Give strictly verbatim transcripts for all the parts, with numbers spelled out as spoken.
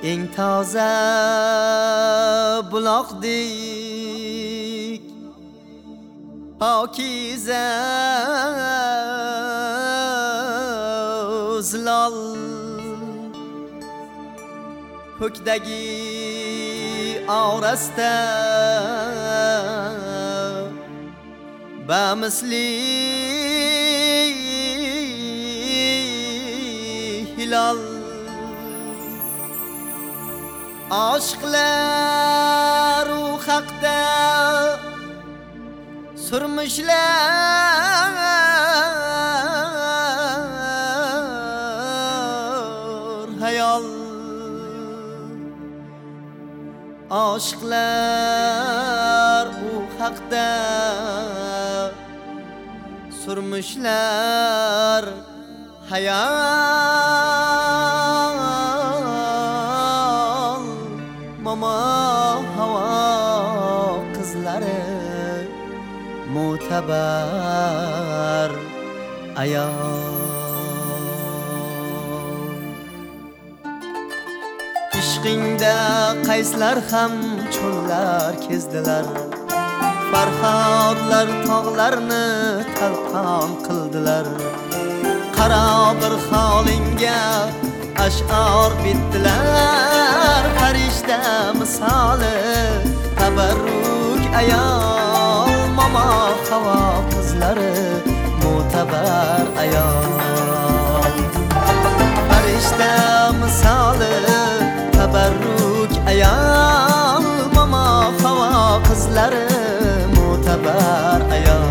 eng toza buloqdek pokiza zilol ko'kdagi orasida bamisli hilol aşklar u haqda sürmüşler hayal aşklar u haqda sürmüşler hayal mama hava qizlari mo'tabar ayol ishqingda qayslar ham cho'llar kezdilar farhodlar tog'larni talqon qildilar qara bir holingga ash'or bitdilar farishta misoli tabarruk ayol mama havo qizlari mo'tabar ayol farishta misoli tabarruk ayol mama havo qizlari mo'tabar ayol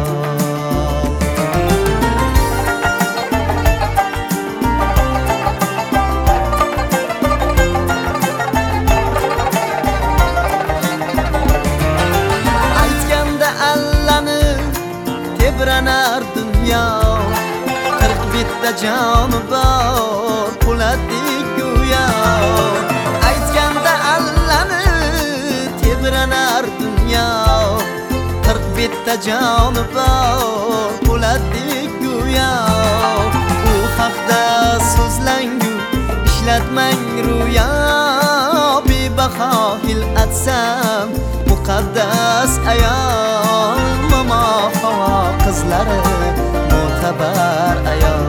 tebranar dünya qirq bitta joni bor po'latdek go'yo aytganda allani tebranar dünya qirq bitta joni bor po'latdek go'yo u haqda so'zlangu ishlatmang ro'yo bebaho hil'atsam muqaddas ayol mama havo qizlari mo'tabar ayol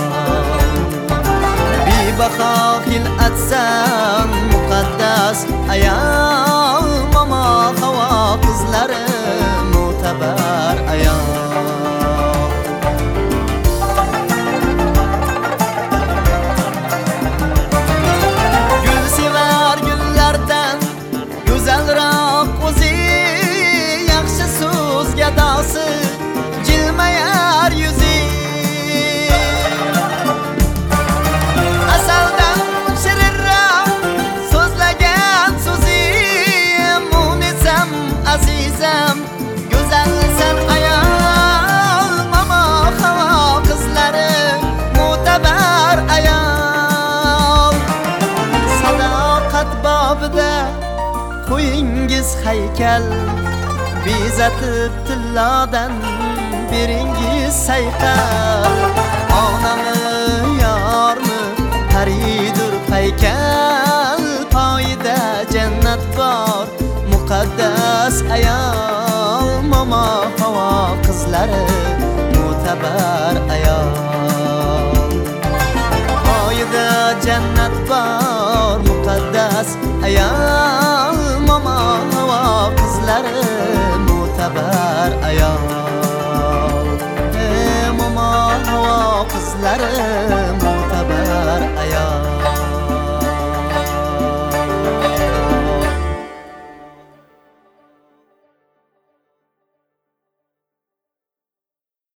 bebaho hil'atsam muqaddas ayol mama havo qizlari mo'tabar ayol gul sevar gullardan go'zalroq o'zi yaxshi so'z gadosi jilmayar yuzi asaldan shirinroq so'zlagan so'zi munisam azizam go'zalsan ayol mama havo qizlari mo'tabar ayol sadoqat bobida qo'yingiz haykal bezatib tillodan beringiz sayqal onami yormi paridur paykal poyida jannat bor muqaddas ayol mama havo qizlari mo'tabar ayol poyida jannat bor muqaddas ayol mama havo qizlari mo'tabar ayol